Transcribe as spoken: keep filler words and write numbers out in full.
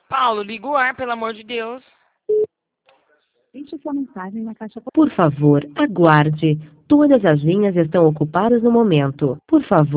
Paulo, liga o ar, pelo amor de Deus. Deixe sua mensagem na caixa. Por favor, aguarde. Todas as linhas estão ocupadas no momento. Por favor.